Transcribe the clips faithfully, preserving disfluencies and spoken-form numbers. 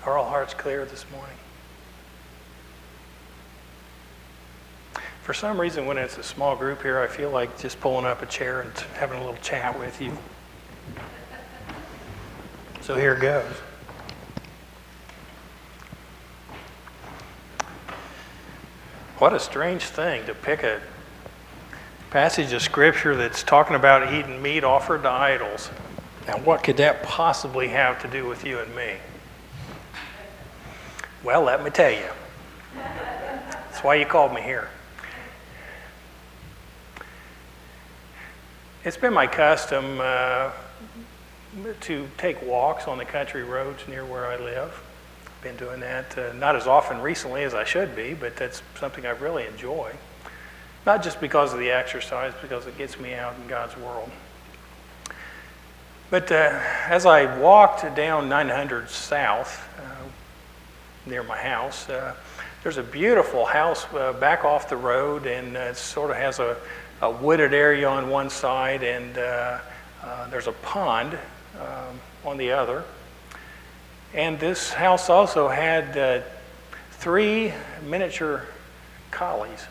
Are all hearts clear this morning? For some reason, when it's a small group here, I feel like just pulling up a chair and having a little chat with you. So here goes. What a strange thing to pick a passage of Scripture that's talking about eating meat offered to idols. Now, what could that possibly have to do with you and me? Well, let me tell you. That's why you called me here. It's been my custom uh, to take walks on the country roads near where I live. I've been doing that uh, not as often recently as I should be, but that's something I really enjoy. Not just because of the exercise, because it gets me out in God's world. But uh, as I walked down nine hundred South, uh, near my house, uh, there's a beautiful house uh, back off the road, and uh, it sort of has a, a wooded area on one side, and uh, uh, there's a pond um, on the other. And this house also had uh, three miniature collies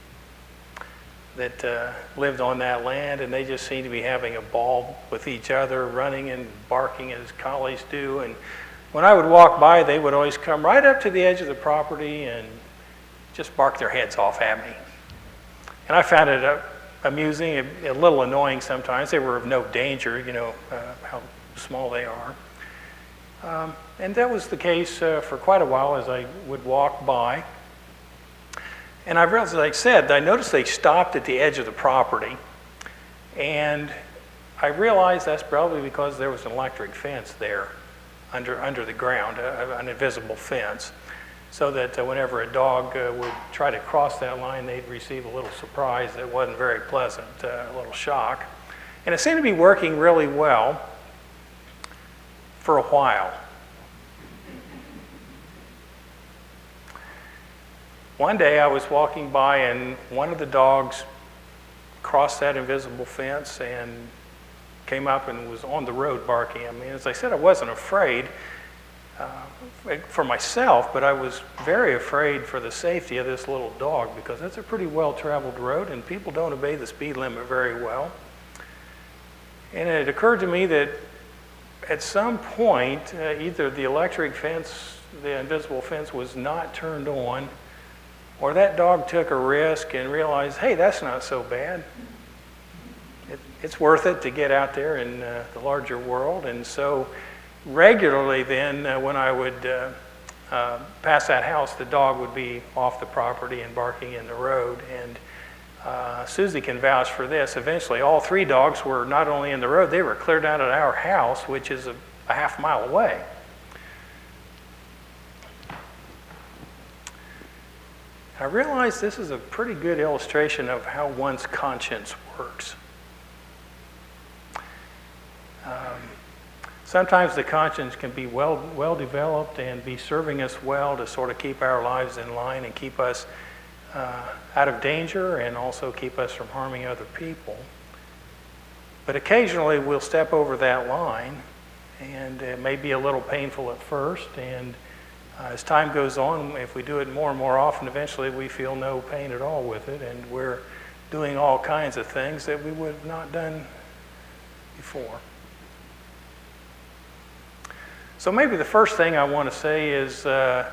that uh, lived on that land, and they just seemed to be having a ball with each other, running and barking as collies do. And when I would walk by, they would always come right up to the edge of the property and just bark their heads off at me. And I found it uh, amusing, a, a little annoying sometimes. They were of no danger, you know, uh, how small they are. Um, and that was the case uh, for quite a while as I would walk by. And I realized, as I said, I noticed they stopped at the edge of the property. And I realized that's probably because there was an electric fence there under, under the ground, uh, an invisible fence, so that uh, whenever a dog uh, would try to cross that line, they'd receive a little surprise that wasn't very pleasant, uh, a little shock. And it seemed to be working really well for a while. One day I was walking by and one of the dogs crossed that invisible fence and came up and was on the road barking at me. As I said, I wasn't afraid uh, for myself, but I was very afraid for the safety of this little dog, because it's a pretty well-traveled road and people don't obey the speed limit very well. And it occurred to me that at some point, uh, either the electric fence, the invisible fence, was not turned on, or that dog took a risk and realized, hey, that's not so bad. It, it's worth it to get out there in uh, the larger world. And so regularly then, uh, when I would uh, uh, pass that house, the dog would be off the property and barking in the road. And uh, Susie can vouch for this. Eventually, all three dogs were not only in the road, they were cleared out of our house, which is a, a half mile away. I realize this is a pretty good illustration of how one's conscience works. Um, sometimes the conscience can be well, well developed and be serving us well to sort of keep our lives in line and keep us uh, out of danger and also keep us from harming other people. But occasionally we'll step over that line, and it may be a little painful at first, and Uh, as time goes on, if we do it more and more often, eventually we feel no pain at all with it, and we're doing all kinds of things that we would have not done before. So maybe the first thing I want to say is uh,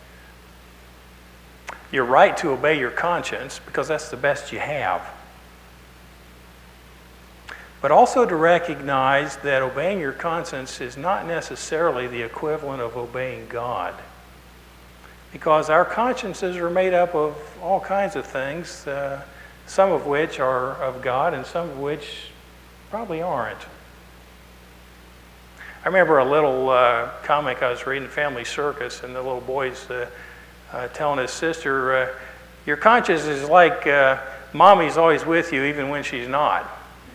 you're right to obey your conscience, because that's the best you have. But also to recognize that obeying your conscience is not necessarily the equivalent of obeying God. Because our consciences are made up of all kinds of things, uh, some of which are of God and some of which probably aren't. I remember a little uh, comic I was reading, Family Circus, and the little boy's uh, uh, telling his sister, uh, your conscience is like uh, mommy's always with you even when she's not.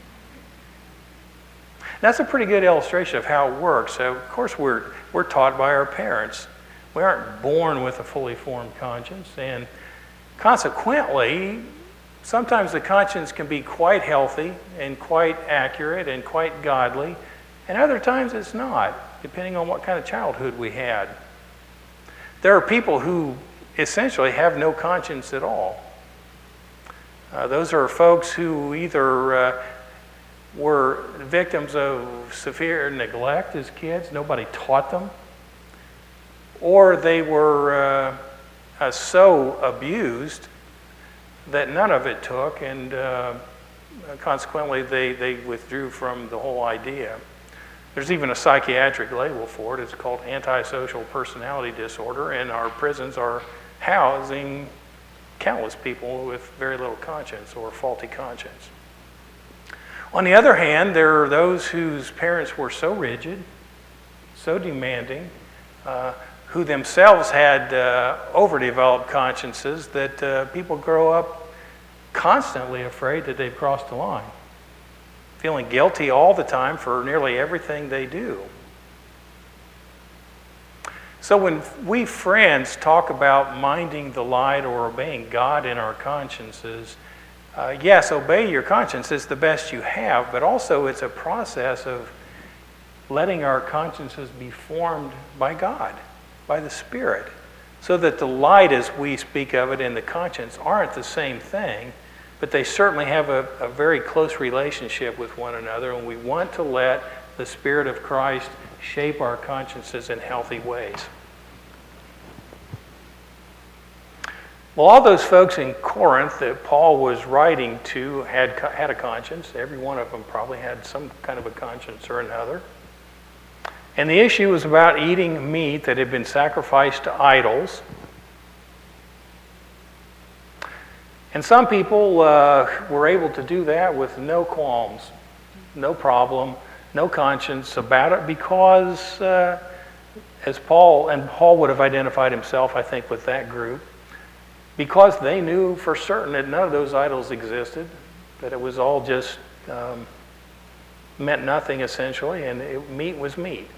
That's a pretty good illustration of how it works. So of course, we're, we're taught by our parents. We aren't born with a fully formed conscience, and consequently, sometimes the conscience can be quite healthy and quite accurate and quite godly, and other times it's not, depending on what kind of childhood we had. There are people who essentially have no conscience at all. Uh, those are folks who either uh, were victims of severe neglect as kids, nobody taught them, or they were uh, uh, so abused that none of it took, and uh, consequently they, they withdrew from the whole idea. There's even a psychiatric label for it. It's called antisocial personality disorder, and our prisons are housing countless people with very little conscience or faulty conscience. On the other hand, there are those whose parents were so rigid, so demanding, uh, who themselves had uh, overdeveloped consciences that uh, people grow up constantly afraid that they've crossed the line, feeling guilty all the time for nearly everything they do. So when we friends talk about minding the light or obeying God in our consciences, uh, yes, obey your conscience is the best you have, but also it's a process of letting our consciences be formed by God, by the Spirit, so that the light as we speak of it and the conscience aren't the same thing, but they certainly have a, a very close relationship with one another, and we want to let the Spirit of Christ shape our consciences in healthy ways. Well, all those folks in Corinth that Paul was writing to had, had a conscience. Every one of them probably had some kind of a conscience or another. And the issue was about eating meat that had been sacrificed to idols. And some people uh, were able to do that with no qualms, no problem, no conscience about it, because uh, as Paul, and Paul would have identified himself, I think, with that group, because they knew for certain that none of those idols existed, that it was all just um, meant nothing essentially, and it, meat was meat.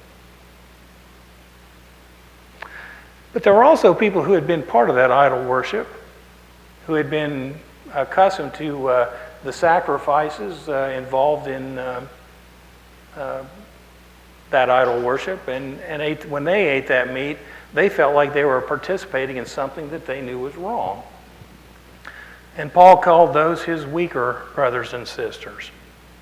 But there were also people who had been part of that idol worship, who had been accustomed to uh, the sacrifices uh, involved in uh, uh, that idol worship, and, and ate, when they ate that meat, they felt like they were participating in something that they knew was wrong. And Paul called those his weaker brothers and sisters.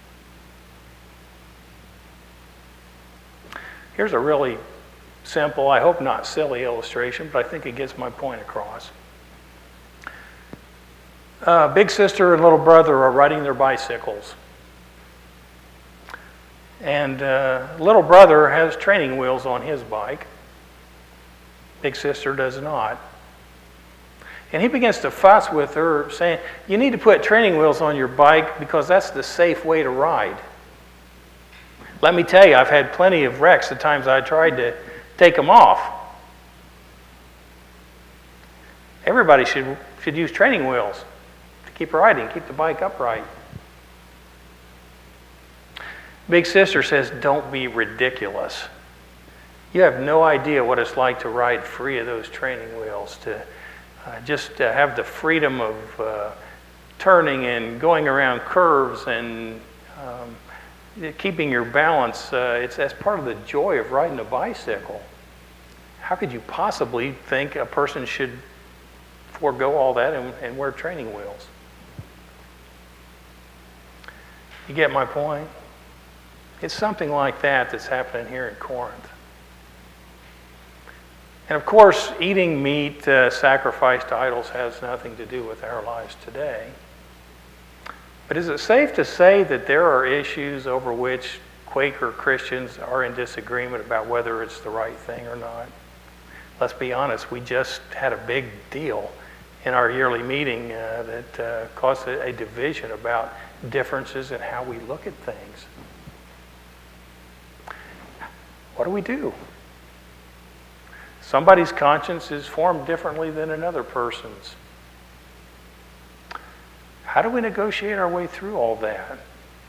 Here's a really simple, I hope not silly illustration, but I think it gets my point across. Uh, big sister and little brother are riding their bicycles. And uh, little brother has training wheels on his bike. Big sister does not. And he begins to fuss with her, saying, you need to put training wheels on your bike because that's the safe way to ride. Let me tell you, I've had plenty of wrecks the times I tried to take them off. Everybody should, should use training wheels to keep riding, keep the bike upright. Big sister says, don't be ridiculous. You have no idea what it's like to ride free of those training wheels, to uh, just uh, have the freedom of uh, turning and going around curves and um, keeping your balance. Uh, it's that's part of the joy of riding a bicycle. How could you possibly think a person should forego all that and, and wear training wheels? You get my point? It's something like that that's happening here in Corinth. And of course, eating meat uh, sacrificed to idols has nothing to do with our lives today. But is it safe to say that there are issues over which Quaker Christians are in disagreement about whether it's the right thing or not? Let's be honest, we just had a big deal in our yearly meeting uh, that uh, caused a, a division about differences in how we look at things. What do we do? Somebody's conscience is formed differently than another person's. How do we negotiate our way through all that?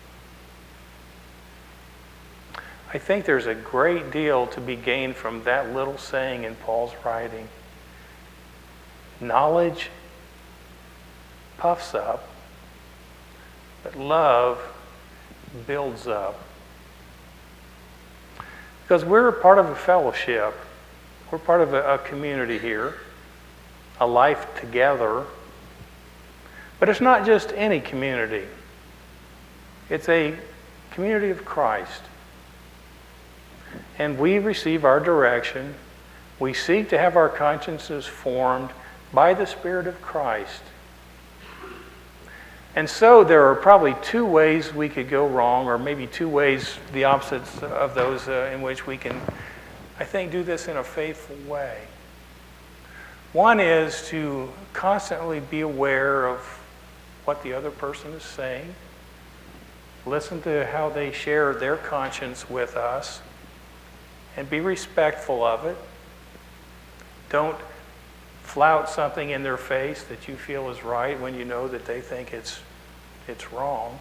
I think there's a great deal to be gained from that little saying in Paul's writing. Knowledge puffs up, but love builds up. Because we're a part of a fellowship. We're part of a, a community here, a life together. But it's not just any community. It's a community of Christ. And we receive our direction. We seek to have our consciences formed by the Spirit of Christ. And so there are probably two ways we could go wrong, or maybe two ways, the opposites of those, uh, in which we can, I think, do this in a faithful way. One is to constantly be aware of what the other person is saying. Listen to how they share their conscience with us, and be respectful of it. Don't flout something in their face that you feel is right when you know that they think it's it's wrong.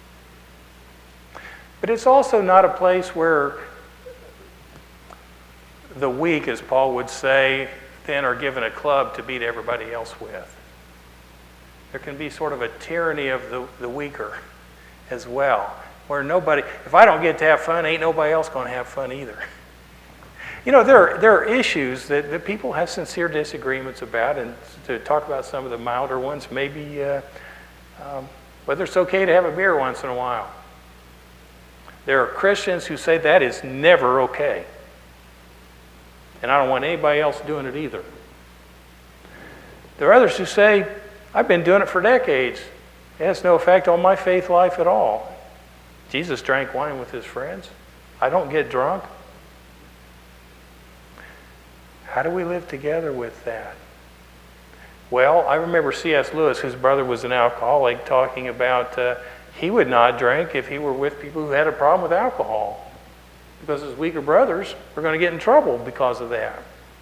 But it's also not a place where the weak, as Paul would say, then are given a club to beat everybody else with. There can be sort of a tyranny of the, the weaker as well, where nobody, if I don't get to have fun, ain't nobody else going to have fun either. You know, there are, there are issues that, that people have sincere disagreements about, and to talk about some of the milder ones, maybe uh, um, whether it's okay to have a beer once in a while. There are Christians who say that is never okay. And I don't want anybody else doing it either. There are others who say, I've been doing it for decades. It has no effect on my faith life at all. Jesus drank wine with his friends. I don't get drunk. How do we live together with that? Well, I remember C S Lewis, whose brother was an alcoholic, talking about uh, he would not drink if he were with people who had a problem with alcohol, because his weaker brothers were going to get in trouble because of that.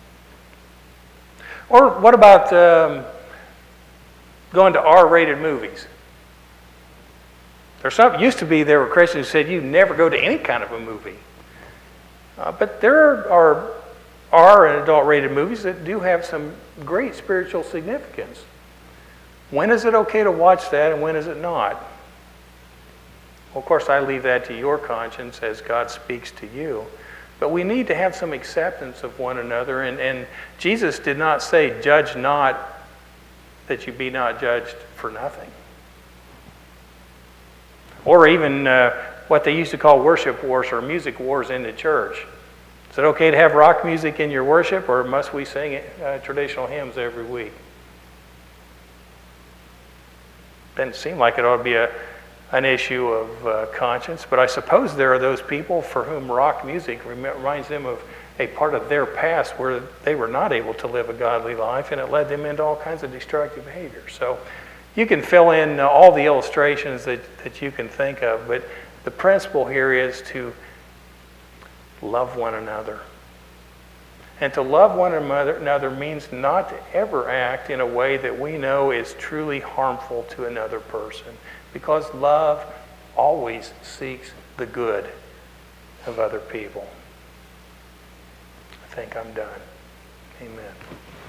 Or what about um, going to R-rated movies? There's some, used to be there were Christians who said you never go to any kind of a movie. Uh, but there are R and adult-rated movies that do have some great spiritual significance. When is it okay to watch that, and when is it not? Well, of course, I leave that to your conscience as God speaks to you. But we need to have some acceptance of one another. And, and Jesus did not say, judge not, that you be not judged for nothing. Or even uh, what they used to call worship wars or music wars in the church. Is it okay to have rock music in your worship, or must we sing uh, traditional hymns every week? Doesn't seem like it ought to be a, an issue of uh, conscience, but I suppose there are those people for whom rock music reminds them of a part of their past where they were not able to live a godly life, and it led them into all kinds of destructive behavior. So you can fill in uh, all the illustrations that, that you can think of, but the principle here is to love one another. And to love one another means not to ever act in a way that we know is truly harmful to another person, because love always seeks the good of other people. I think I'm done. Amen.